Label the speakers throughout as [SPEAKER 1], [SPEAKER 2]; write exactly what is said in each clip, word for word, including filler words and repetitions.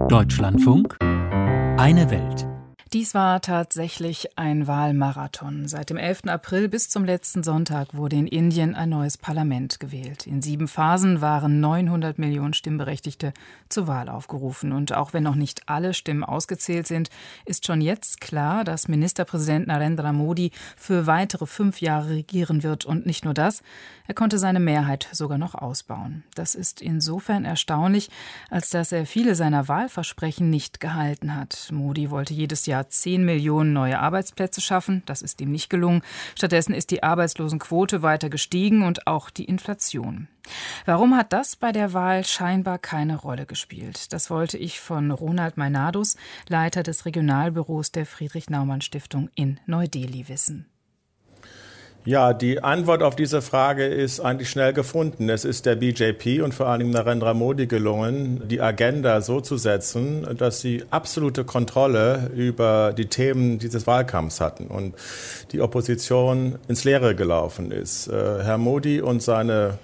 [SPEAKER 1] Deutschlandfunk, eine Welt.
[SPEAKER 2] Dies war tatsächlich ein Wahlmarathon. Seit dem elften April bis zum letzten Sonntag wurde in Indien ein neues Parlament gewählt. In sieben Phasen waren neunhundert Millionen Stimmberechtigte zur Wahl aufgerufen. Und auch wenn noch nicht alle Stimmen ausgezählt sind, ist schon jetzt klar, dass Ministerpräsident Narendra Modi für weitere fünf Jahre regieren wird. Und nicht nur das, er konnte seine Mehrheit sogar noch ausbauen. Das ist insofern erstaunlich, als dass er viele seiner Wahlversprechen nicht gehalten hat. Modi wollte jedes Jahr zehn Millionen neue Arbeitsplätze schaffen. Das ist ihm nicht gelungen. Stattdessen ist die Arbeitslosenquote weiter gestiegen und auch die Inflation. Warum hat das bei der Wahl scheinbar keine Rolle gespielt? Das wollte ich von Ronald Meinardus, Leiter des Regionalbüros der Friedrich-Naumann-Stiftung in Neu-Delhi, wissen.
[SPEAKER 3] Ja, die Antwort auf diese Frage ist eigentlich schnell gefunden. Es ist der B J P und vor allem Narendra Modi gelungen, die Agenda so zu setzen, dass sie absolute Kontrolle über die Themen dieses Wahlkampfs hatten und die Opposition ins Leere gelaufen ist. Herr Modi und seine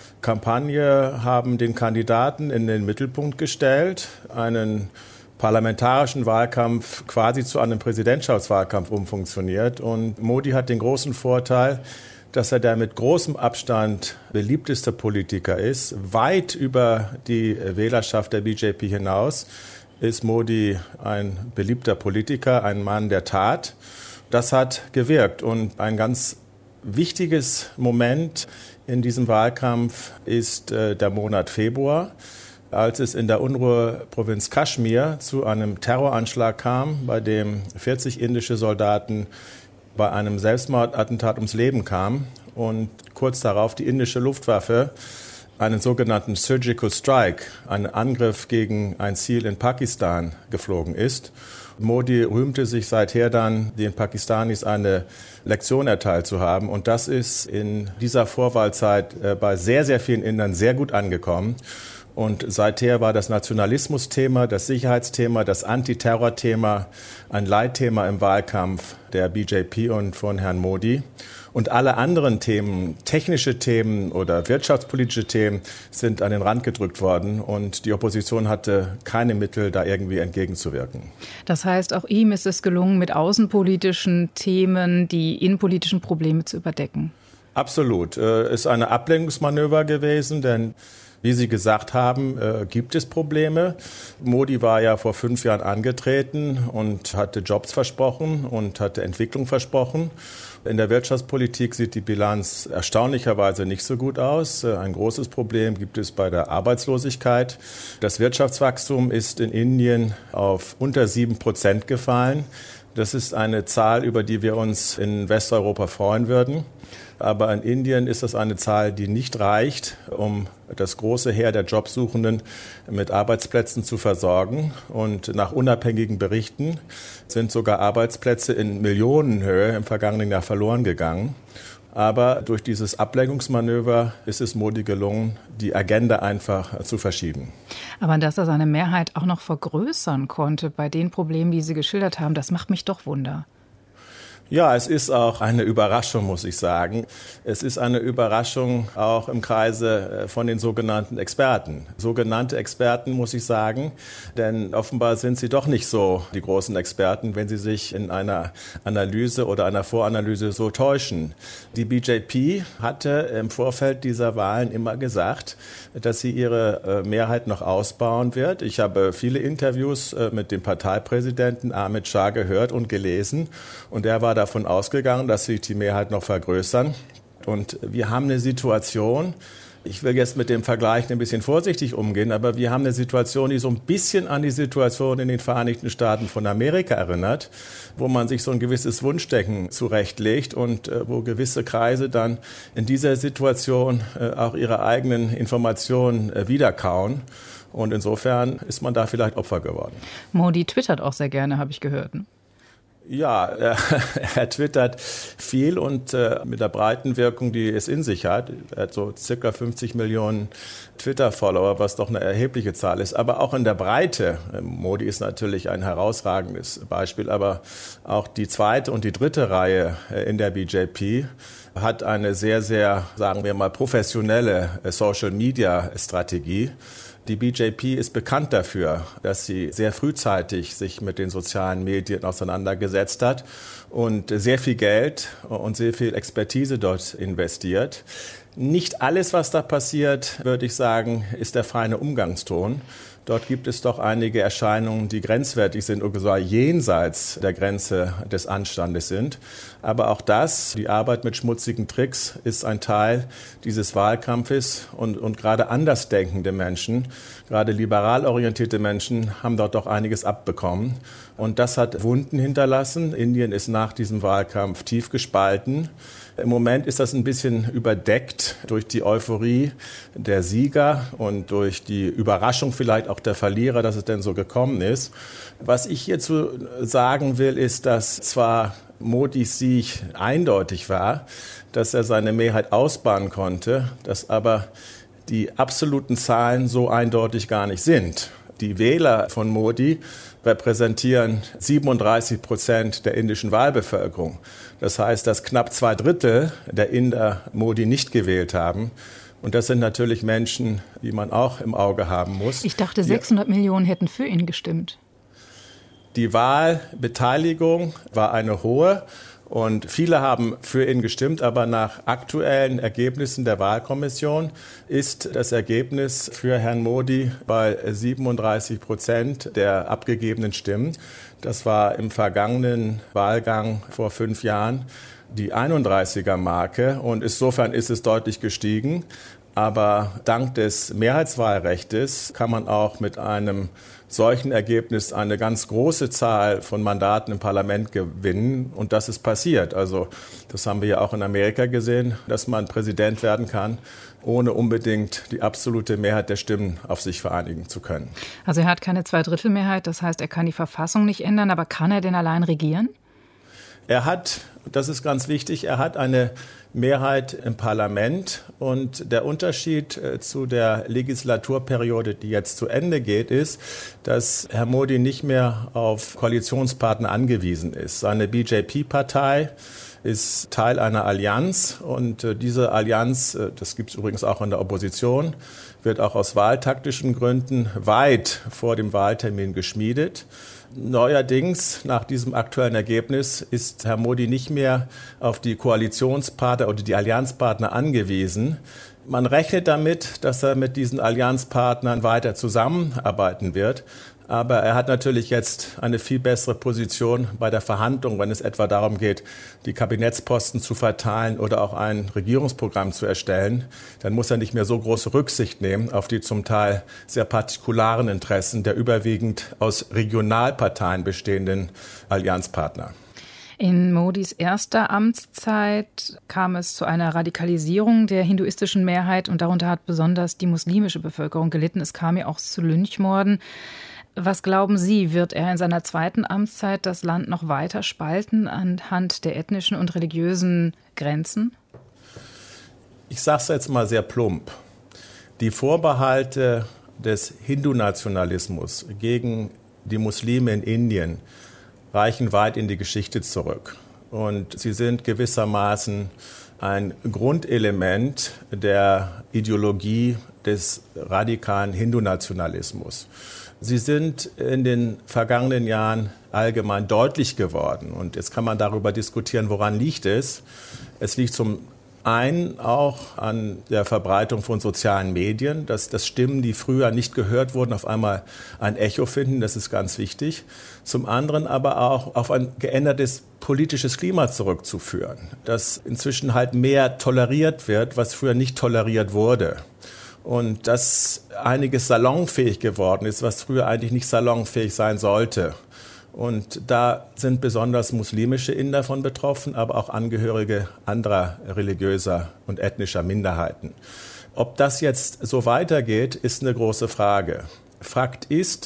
[SPEAKER 3] Kampagne haben den Kandidaten in den Mittelpunkt gestellt, einen parlamentarischen Wahlkampf quasi zu einem Präsidentschaftswahlkampf umfunktioniert. Und Modi hat den großen Vorteil, dass er der mit großem Abstand beliebteste Politiker ist. Weit über die Wählerschaft der B J P hinaus ist Modi ein beliebter Politiker, ein Mann der Tat. Das hat gewirkt. Und ein ganz wichtiges Moment in diesem Wahlkampf ist äh, der Monat Februar, als es in der Unruheprovinz Kaschmir zu einem Terroranschlag kam, bei dem vierzig indische Soldaten bei einem Selbstmordattentat ums Leben kamen und kurz darauf die indische Luftwaffe einen sogenannten Surgical Strike, einen Angriff gegen ein Ziel in Pakistan, geflogen ist. Modi rühmte sich seither dann, den Pakistanis eine Lektion erteilt zu haben. Und das ist in dieser Vorwahlzeit bei sehr, sehr vielen Indern sehr gut angekommen. Und seither war das Nationalismusthema, das Sicherheitsthema, das Antiterrorthema ein Leitthema im Wahlkampf der B J P und von Herrn Modi. Und alle anderen Themen, technische Themen oder wirtschaftspolitische Themen, sind an den Rand gedrückt worden. Und die Opposition hatte keine Mittel, da irgendwie entgegenzuwirken.
[SPEAKER 2] Das heißt, auch ihm ist es gelungen, mit außenpolitischen Themen die innenpolitischen Probleme zu überdecken.
[SPEAKER 3] Absolut. Es ist eine Ablenkungsmanöver gewesen, denn wie Sie gesagt haben, äh, gibt es Probleme. Modi war ja vor fünf Jahren angetreten und hatte Jobs versprochen und hatte Entwicklung versprochen. In der Wirtschaftspolitik sieht die Bilanz erstaunlicherweise nicht so gut aus. Ein großes Problem gibt es bei der Arbeitslosigkeit. Das Wirtschaftswachstum ist in Indien auf unter sieben Prozent gefallen. Das ist eine Zahl, über die wir uns in Westeuropa freuen würden. Aber in Indien ist das eine Zahl, die nicht reicht, um das große Heer der Jobsuchenden mit Arbeitsplätzen zu versorgen. Und nach unabhängigen Berichten sind sogar Arbeitsplätze in Millionenhöhe im vergangenen Jahr verloren gegangen. Aber durch dieses Ablenkungsmanöver ist es Modi gelungen, die Agenda einfach zu verschieben.
[SPEAKER 2] Aber dass er seine Mehrheit auch noch vergrößern konnte bei den Problemen, die Sie geschildert haben, das macht mich doch Wunder.
[SPEAKER 3] Ja, es ist auch eine Überraschung, muss ich sagen. Es ist eine Überraschung auch im Kreise von den sogenannten Experten. Sogenannte Experten, muss ich sagen, denn offenbar sind sie doch nicht so die großen Experten, wenn sie sich in einer Analyse oder einer Voranalyse so täuschen. Die B J P hatte im Vorfeld dieser Wahlen immer gesagt, dass sie ihre Mehrheit noch ausbauen wird. Ich habe viele Interviews mit dem Parteipräsidenten Amit Shah gehört und gelesen und er war davon ausgegangen, dass sich die Mehrheit noch vergrößern. Und wir haben eine Situation, ich will jetzt mit dem Vergleich ein bisschen vorsichtig umgehen, aber wir haben eine Situation, die so ein bisschen an die Situation in den Vereinigten Staaten von Amerika erinnert, wo man sich so ein gewisses Wunschdenken zurechtlegt und äh, wo gewisse Kreise dann in dieser Situation äh, auch ihre eigenen Informationen äh, wiederkauen. Und insofern ist man da vielleicht Opfer geworden.
[SPEAKER 2] Modi twittert auch sehr gerne, habe ich gehört. Ne?
[SPEAKER 3] Ja, er, er twittert viel und äh, mit der breiten Wirkung, die es in sich hat. Er hat so circa fünfzig Millionen Twitter-Follower, was doch eine erhebliche Zahl ist. Aber auch in der Breite. Modi ist natürlich ein herausragendes Beispiel, aber auch die zweite und die dritte Reihe in der B J P hat eine sehr, sehr, sagen wir mal, professionelle Social-Media-Strategie. Die B J P ist bekannt dafür, dass sie sehr frühzeitig sich mit den sozialen Medien auseinandergesetzt hat und sehr viel Geld und sehr viel Expertise dort investiert. Nicht alles, was da passiert, würde ich sagen, ist der feine Umgangston. Dort gibt es doch einige Erscheinungen, die grenzwertig sind und sogar jenseits der Grenze des Anstandes sind. Aber auch das, die Arbeit mit schmutzigen Tricks, ist ein Teil dieses Wahlkampfes. Und, und gerade andersdenkende Menschen, gerade liberal orientierte Menschen, haben dort doch einiges abbekommen. Und das hat Wunden hinterlassen. Indien ist nach diesem Wahlkampf tief gespalten. Im Moment ist das ein bisschen überdeckt durch die Euphorie der Sieger und durch die Überraschung vielleicht auch der Verlierer, dass es denn so gekommen ist. Was ich hierzu sagen will, ist, dass zwar Modis Sieg eindeutig war, dass er seine Mehrheit ausbauen konnte, dass aber die absoluten Zahlen so eindeutig gar nicht sind. Die Wähler von Modi repräsentieren siebenunddreißig Prozent der indischen Wahlbevölkerung. Das heißt, dass knapp zwei Drittel der Inder Modi nicht gewählt haben. Und das sind natürlich Menschen, die man auch im Auge haben muss.
[SPEAKER 2] Ich dachte, sechshundert Millionen hätten für ihn gestimmt.
[SPEAKER 3] Die Wahlbeteiligung war eine hohe. Und viele haben für ihn gestimmt, aber nach aktuellen Ergebnissen der Wahlkommission ist das Ergebnis für Herrn Modi bei siebenunddreißig Prozent der abgegebenen Stimmen. Das war im vergangenen Wahlgang vor fünf Jahren die einunddreißiger-Marke und insofern ist es deutlich gestiegen. Aber dank des Mehrheitswahlrechtes kann man auch mit einem solchen Ergebnis eine ganz große Zahl von Mandaten im Parlament gewinnen. Und das ist passiert. Also das haben wir ja auch in Amerika gesehen, dass man Präsident werden kann, ohne unbedingt die absolute Mehrheit der Stimmen auf sich vereinigen zu können.
[SPEAKER 2] Also er hat keine Zweidrittelmehrheit, das heißt, er kann die Verfassung nicht ändern. Aber kann er denn allein regieren?
[SPEAKER 3] Er hat, das ist ganz wichtig, er hat eine Mehrheit im Parlament. Und der Unterschied zu der Legislaturperiode, die jetzt zu Ende geht, ist, dass Herr Modi nicht mehr auf Koalitionspartner angewiesen ist. Seine B J P-Partei ist Teil einer Allianz und diese Allianz, das gibt es übrigens auch in der Opposition, wird auch aus wahltaktischen Gründen weit vor dem Wahltermin geschmiedet. Neuerdings, nach diesem aktuellen Ergebnis, ist Herr Modi nicht mehr auf die Koalitionspartner oder die Allianzpartner angewiesen. Man rechnet damit, dass er mit diesen Allianzpartnern weiter zusammenarbeiten wird. Aber er hat natürlich jetzt eine viel bessere Position bei der Verhandlung, wenn es etwa darum geht, die Kabinettsposten zu verteilen oder auch ein Regierungsprogramm zu erstellen. Dann muss er nicht mehr so große Rücksicht nehmen auf die zum Teil sehr partikularen Interessen der überwiegend aus Regionalparteien bestehenden Allianzpartner.
[SPEAKER 2] In Modis erster Amtszeit kam es zu einer Radikalisierung der hinduistischen Mehrheit und darunter hat besonders die muslimische Bevölkerung gelitten. Es kam ja auch zu Lynchmorden. Was glauben Sie, wird er in seiner zweiten Amtszeit das Land noch weiter spalten anhand der ethnischen und religiösen Grenzen?
[SPEAKER 3] Ich sage es jetzt mal sehr plump. Die Vorbehalte des Hindu-Nationalismus gegen die Muslime in Indien reichen weit in die Geschichte zurück. Und sie sind gewissermaßen ein Grundelement der Ideologie des radikalen Hindu-Nationalismus. Sie sind in den vergangenen Jahren allgemein deutlich geworden. Und jetzt kann man darüber diskutieren, woran liegt es. Es liegt zum einen auch an der Verbreitung von sozialen Medien, dass, dass Stimmen, die früher nicht gehört wurden, auf einmal ein Echo finden. Das ist ganz wichtig. Zum anderen aber auch auf ein geändertes politisches Klima zurückzuführen, dass inzwischen halt mehr toleriert wird, was früher nicht toleriert wurde. Und dass einiges salonfähig geworden ist, was früher eigentlich nicht salonfähig sein sollte. Und da sind besonders muslimische Inder von betroffen, aber auch Angehörige anderer religiöser und ethnischer Minderheiten. Ob das jetzt so weitergeht, ist eine große Frage. Fakt ist,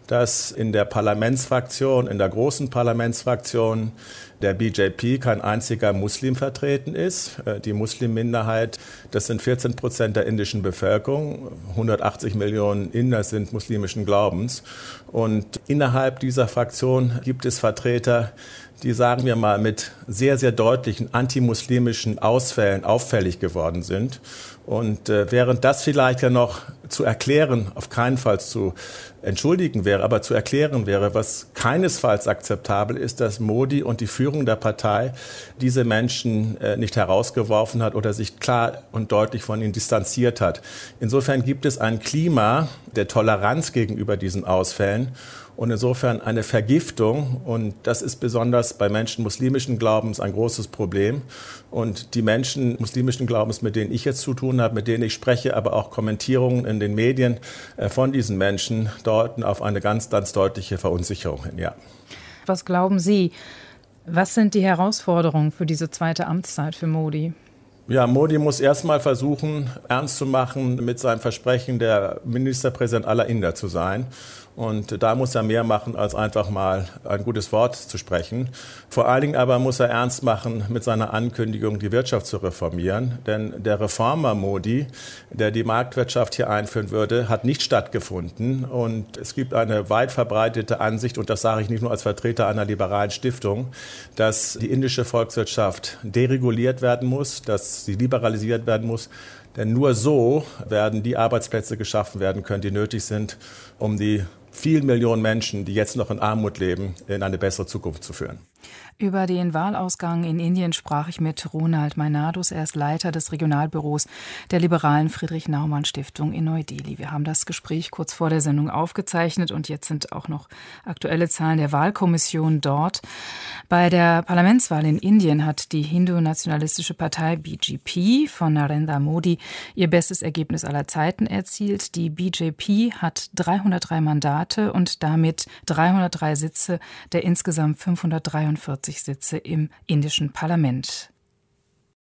[SPEAKER 3] dass in der Parlamentsfraktion, in der großen Parlamentsfraktion der B J P kein einziger Muslim vertreten ist. Die Muslimminderheit, das sind vierzehn Prozent der indischen Bevölkerung. hundertachtzig Millionen Inder sind muslimischen Glaubens. Und innerhalb dieser Fraktion gibt es Vertreter, die, sagen wir mal, mit sehr, sehr deutlichen antimuslimischen Ausfällen auffällig geworden sind. Und äh, während das vielleicht ja noch zu erklären, auf keinen Fall zu entschuldigen wäre, aber zu erklären wäre, was keinesfalls akzeptabel ist, dass Modi und die Führung der Partei diese Menschen äh, nicht herausgeworfen hat oder sich klar und deutlich von ihnen distanziert hat. Insofern gibt es ein Klima der Toleranz gegenüber diesen Ausfällen. Und insofern eine Vergiftung, und das ist besonders bei Menschen muslimischen Glaubens ein großes Problem. Und die Menschen muslimischen Glaubens, mit denen ich jetzt zu tun habe, mit denen ich spreche, aber auch Kommentierungen in den Medien von diesen Menschen deuten auf eine ganz, ganz deutliche Verunsicherung hin. Ja.
[SPEAKER 2] Was glauben Sie, was sind die Herausforderungen für diese zweite Amtszeit für Modi?
[SPEAKER 3] Ja, Modi muss erstmal versuchen, ernst zu machen mit seinem Versprechen, der Ministerpräsident aller Inder zu sein. Und da muss er mehr machen, als einfach mal ein gutes Wort zu sprechen. Vor allen Dingen aber muss er ernst machen mit seiner Ankündigung, die Wirtschaft zu reformieren. Denn der Reformer Modi, der die Marktwirtschaft hier einführen würde, hat nicht stattgefunden. Und es gibt eine weit verbreitete Ansicht, und das sage ich nicht nur als Vertreter einer liberalen Stiftung, dass die indische Volkswirtschaft dereguliert werden muss, dass sie liberalisiert werden muss. Denn nur so werden die Arbeitsplätze geschaffen werden können, die nötig sind, um die vielen Millionen Menschen, die jetzt noch in Armut leben, in eine bessere Zukunft zu führen.
[SPEAKER 2] Über den Wahlausgang in Indien sprach ich mit Ronald Mainadus. Er ist Leiter des Regionalbüros der liberalen Friedrich-Naumann-Stiftung in Neu-Delhi. Wir haben das Gespräch kurz vor der Sendung aufgezeichnet und jetzt sind auch noch aktuelle Zahlen der Wahlkommission dort. Bei der Parlamentswahl in Indien hat die hindu-nationalistische Partei B J P von Narendra Modi ihr bestes Ergebnis aller Zeiten erzielt. Die B J P hat dreihundertdrei Mandate und damit dreihundertdrei Sitze der insgesamt fünfhundertdreiundvierzig Sitze im indischen Parlament.